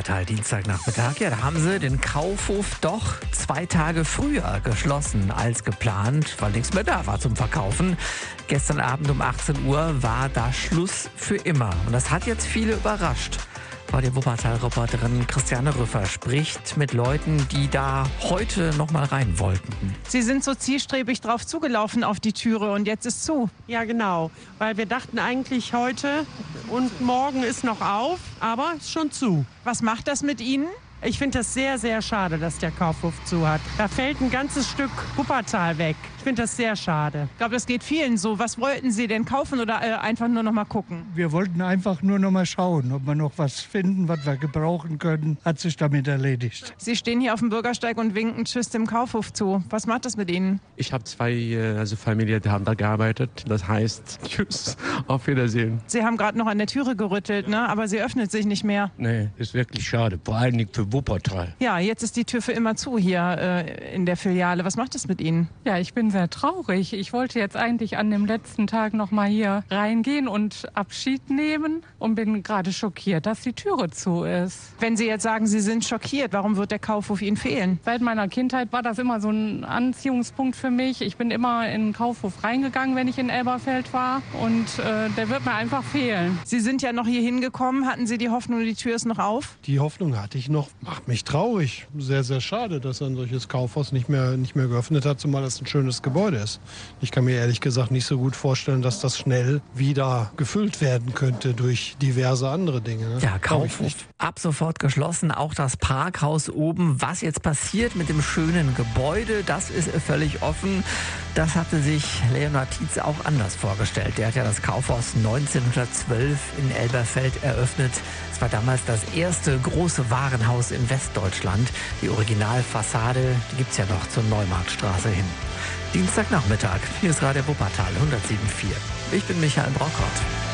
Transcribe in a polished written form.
Wuppertal, Dienstagnachmittag. Ja, da haben sie den Kaufhof doch 2 Tage früher geschlossen als geplant, weil nichts mehr da war zum Verkaufen. Gestern Abend um 18 Uhr war da Schluss für immer. Und das hat jetzt viele überrascht. Die Wuppertal-Reporterin Christiane Rüffer spricht mit Leuten, die da heute noch mal rein wollten. Sie sind so zielstrebig drauf zugelaufen auf die Türe und jetzt ist zu. Ja, genau, weil wir dachten eigentlich heute und morgen ist noch auf, aber ist schon zu. Was macht das mit Ihnen? Ich finde das sehr, sehr schade, dass der Kaufhof zu hat. Da fällt ein ganzes Stück Wuppertal weg. Ich finde das sehr schade. Ich glaube, das geht vielen so. Was wollten Sie denn kaufen oder einfach nur noch mal gucken? Wir wollten einfach nur noch mal schauen, ob wir noch was finden, was wir gebrauchen können. Hat sich damit erledigt. Sie stehen hier auf dem Bürgersteig und winken Tschüss dem Kaufhof zu. Was macht das mit Ihnen? Ich habe 2 Familien, die haben da gearbeitet. Das heißt, Tschüss, auf Wiedersehen. Sie haben gerade noch an der Türe gerüttelt, ne? Aber sie öffnet sich nicht mehr. Nee, ist wirklich schade. Vor allen Dingen für Wuppertal. Ja, jetzt ist die Tür für immer zu hier in der Filiale. Was macht das mit Ihnen? Ja, ich bin sehr traurig. Ich wollte jetzt eigentlich an dem letzten Tag noch mal hier reingehen und Abschied nehmen und bin gerade schockiert, dass die Türe zu ist. Wenn Sie jetzt sagen, Sie sind schockiert, warum wird der Kaufhof Ihnen fehlen? Seit meiner Kindheit war das immer so ein Anziehungspunkt für mich. Ich bin immer in den Kaufhof reingegangen, wenn ich in Elberfeld war und der wird mir einfach fehlen. Sie sind ja noch hier hingekommen. Hatten Sie die Hoffnung, die Tür ist noch auf? Die Hoffnung hatte ich noch. Macht mich traurig. Sehr, sehr schade, dass ein solches Kaufhaus nicht mehr geöffnet hat, zumal es ein schönes Gebäude ist. Ich kann mir ehrlich gesagt nicht so gut vorstellen, dass das schnell wieder gefüllt werden könnte durch diverse andere Dinge. Ne? Ja, Kaufhof ab sofort geschlossen. Auch das Parkhaus oben. Was jetzt passiert mit dem schönen Gebäude, das ist völlig offen. Das hatte sich Leonhard Tietz auch anders vorgestellt. Der hat ja das Kaufhaus 1912 in Elberfeld eröffnet. Es war damals das erste große Warenhaus in Westdeutschland. Die Originalfassade, die gibt's ja noch zur Neumarktstraße hin. Dienstagnachmittag, hier ist Radio Wuppertal 107.4. Ich bin Michael Brockert.